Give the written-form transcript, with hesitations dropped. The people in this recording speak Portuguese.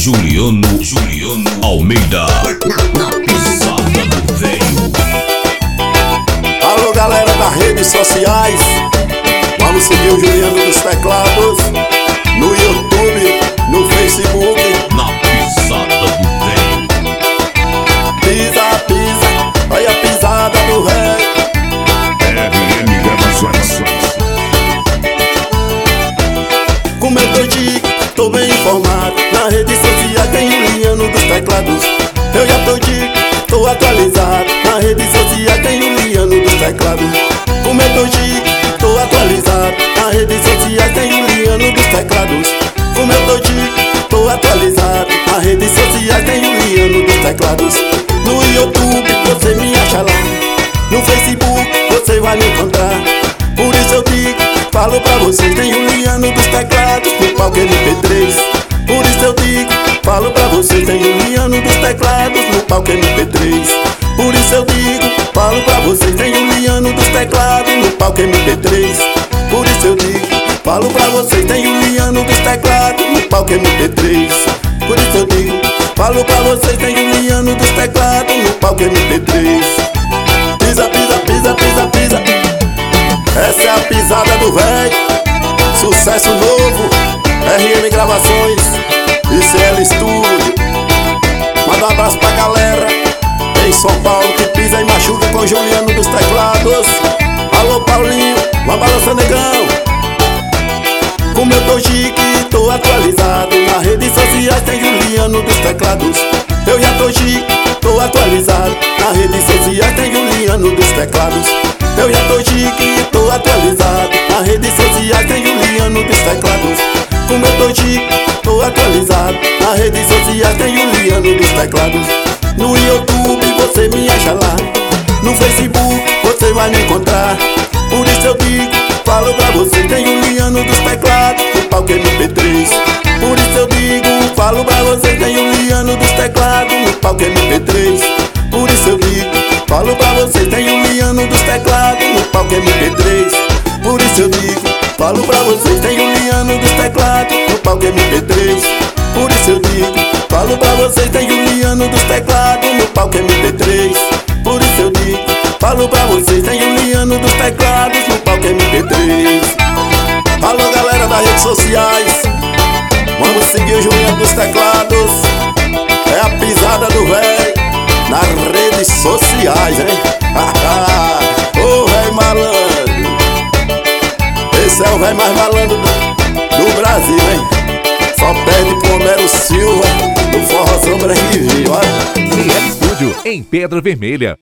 Juliano Almeida. Na pisada do velho. Alô galera das redes sociais, vamos seguir o Juliano dos Teclados no YouTube, no Facebook. Na pisada do velho. Pisa, pisa, olha a pisada do velho. RM Gravações. Como eu tô digo, tô bem informado. Na rede social tem Juliano dos Teclados. Eu já tô digo, tô atualizado. Na rede social tem Juliano dos Teclados. Como eu tô digo, tô atualizado. Na rede social tem Juliano dos Teclados. Como eu tô digo, tô atualizado. Na rede social tem Juliano dos Teclados. No YouTube você me acha lá. No Facebook você vai me encontrar. Por isso eu digo, falo pra vocês, tem Juliano dos Teclados no palco MP3. Por isso eu digo, falo pra vocês, tem Juliano dos Teclados no palco MP3. Por isso eu digo, falo pra vocês, tem Juliano dos Teclados no palco MP3. Por isso eu digo, falo pra vocês, tem Juliano dos Teclados no palco MP3. Por isso eu digo, falo pra vocês, tem Juliano dos Teclados no palco MP3. Pisa, pisa, pisa, pisa, pisa. Essa é a pisada do véi. Sucesso novo, RM Gravações e CL Studio. Manda um abraço pra galera em São Paulo que pisa e machuca com Juliano dos Teclados. Alô Paulinho, uma balança negão. Como eu tô chique, tô atualizado. Na redes sociais tem Juliano dos Teclados. Eu já tô chique, tô atualizado. Na redes sociais tem Juliano dos Teclados. Eu já tô chique, tô atualizado. Na redes sociais tem Juliano dos Teclados. Como eu tô chique, tô atualizado. Na redes sociais tem Juliano dos Teclados. No YouTube você me acha lá. No Facebook você vai me encontrar. Por isso eu digo, falo pra você, tem Juliano dos Teclados no palco MP3. Por isso eu digo, falo pra você, tem Juliano dos Teclados no palco MP3. Por isso eu digo, falo pra vocês, tem Juliano dos Teclados no palco MP3. Por isso eu digo, falo pra vocês, tem Juliano dos Teclados no palco MP3. Por isso eu digo, falo pra vocês, tem Juliano dos Teclados no palco MP3. Por isso eu digo, falo pra vocês, tem Juliano dos Teclados no palco MP3. Alô galera das redes sociais, vamos seguir o Juliano dos Teclados. É a pisada do véi nas redes sociais, hein? Ô véi malandro, esse é o véi mais malandro do Brasil, hein? Só perde pro Homero Silva do Forrozão Branquinho, olha. CL Studio em Pedra Vermelha.